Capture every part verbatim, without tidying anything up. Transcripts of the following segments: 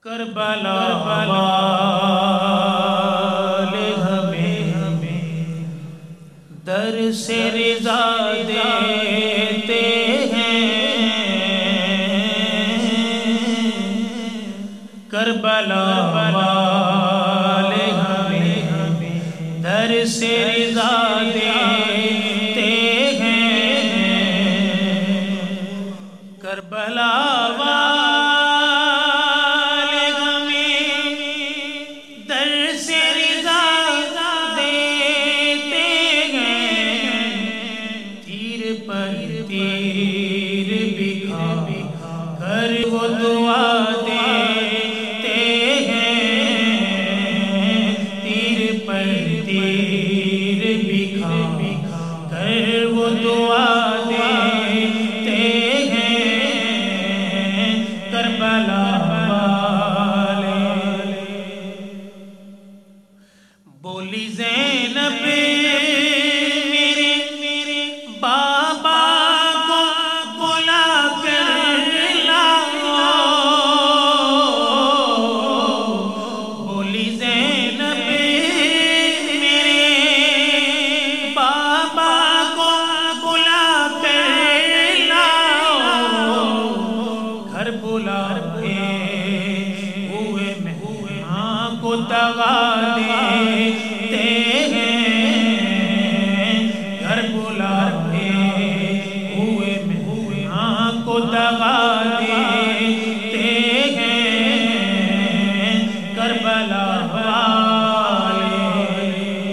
کربلا والے ہمیں در سے رضا دیتے ہیں، کربلا والے ہمیں در سے رضا دیتے ہیں، کربلا تیر بکھا کر وہ دعا دیتے ہیں، تیر پر تیر بکھا کر وہ دعا دیتے ہیں، کربلا والے۔ بولی زینب ہوئے مہمان کو دغا دیتے ہیں، گھر بلاتے ہوئے مہمان کو دغا دیتے ہیں، کربلا والے۔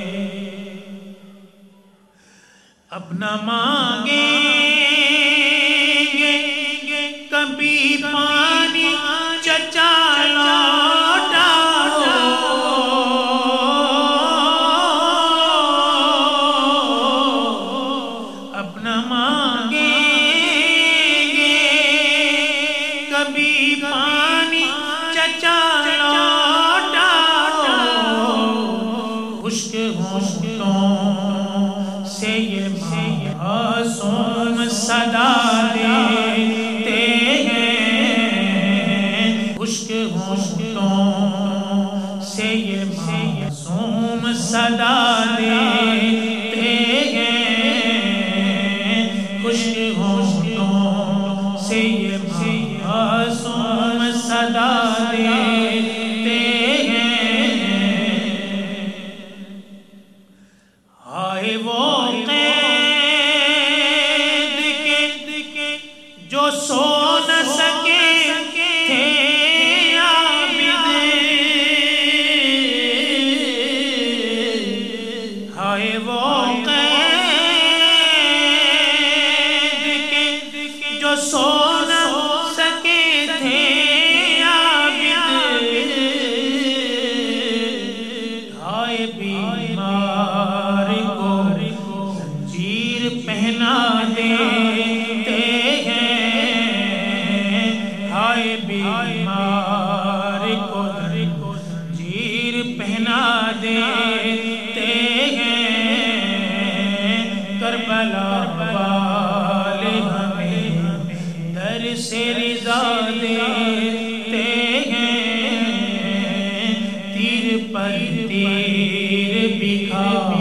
اب نہ مانگیں گے کبھی پانی چچا لوٹاؤ، اب نہ مانگیں گے کبھی پانی چچا لوٹاؤ، خشک ہونٹوں سے یہ معصوم صدا دیتے ہیں، خشک ہونٹوں سے یہ معصوم صدا دیتے ہیں، خشک ہونٹوں سے یہ معصوم صدا دیتے ہیں، ہائے وہ قید کے جو سو نہ سکے تھے عابد، ہائے وہ قید کے جو سو نہ سکے تھے عابد، ہائے بیمار کو زنجیر پہنا دیتے ہیں، ہائے بیمار کو زنجیر پہنا دیتے ہیں، کربلا والے ہمیں در سے رضا دیتے ہیں، تیر پر تیر بکھا